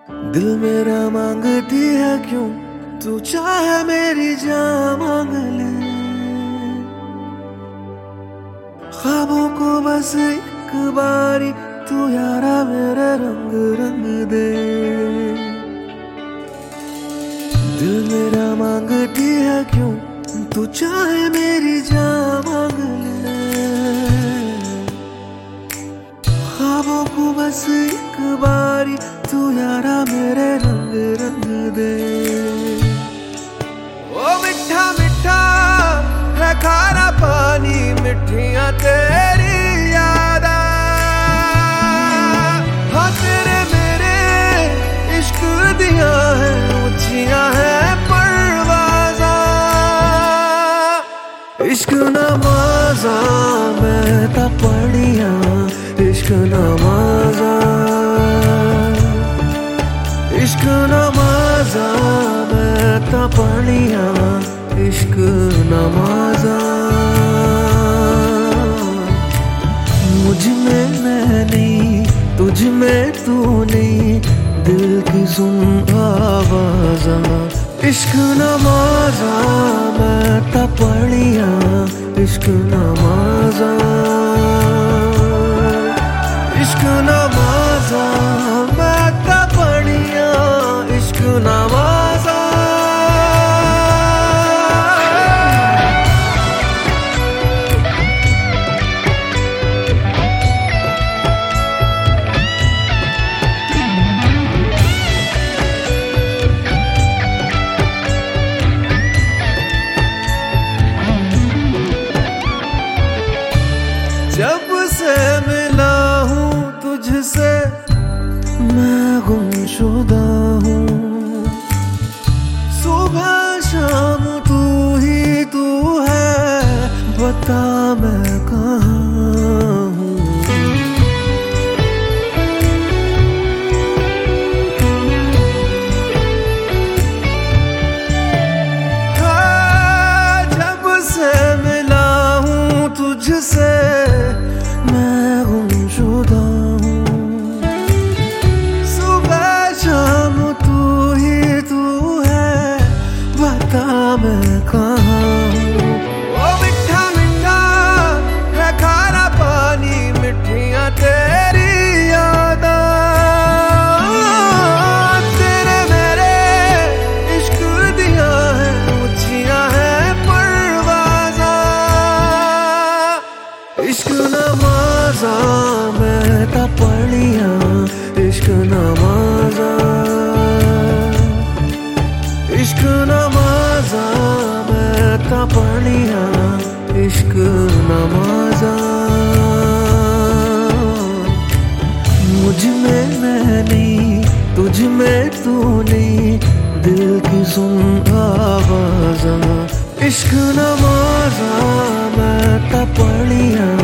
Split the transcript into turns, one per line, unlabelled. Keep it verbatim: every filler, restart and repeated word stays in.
दिल मेरा मांगती है क्यों, तू चाहे मेरी जान मांग ले। ख्वाबों को बस एक बारी तू यारा मेरे रंग रंग दे। दिल मेरा मांगती है क्यों, तू चाहे मेरी जान मांग ले। ख्वाबों को बस एक बारी तू यारा मेरे रंग रंग दे। ओ मिठा मिठा है खारा पानी, मिठियां तेरी यादा। हाँ तेरे मेरे इश्क दिया है ऊंचियां है परवाज़ा। इश्क नमाज़ा मैं ता पढ़िया, इश्क नमाज़ा इश्क नमाज़ा मैं ता पढ़िया, इश्क नमाज़ा। मुझ में मैं नहीं, तुझ में तू नहीं, दिल की सुन आवाज़ा। इश्क नमाज़ा मैं ता पढ़िया, इश्क नमाज़ा। इश्क नमाज़ा मैं ता पढ़िया, इश्क नमाज़ा। जब से मिला हूँ तुझसे मैं गुमशुदा हूँ। सुबह शाम तू ही तू है, बता मैं कहाँ हूँ। हाँ जब से मिला हूँ तुझसे मैं गुमशुदा हूँ। सुबह शाम तू ही तू है, बता मैं कहाँ हूँ। ओ मिठा मिठा है खारा पानी, मिठियां तेरी यादा। तेरे मेरे इश्क दिया है ऊंचियां है परवाज़ा। इश्क नमाज़ा मैं ता पढ़िया, इश्क नमाज़ा। इश्क नमाज़ा मैं ता पढ़िया, इश्क नमाज़ा। मुझ में मैं नहीं, तुझ में तू नहीं, दिल की सुन आवाज़ा। इश्क नमाज़ा मैं ता पढ़िया,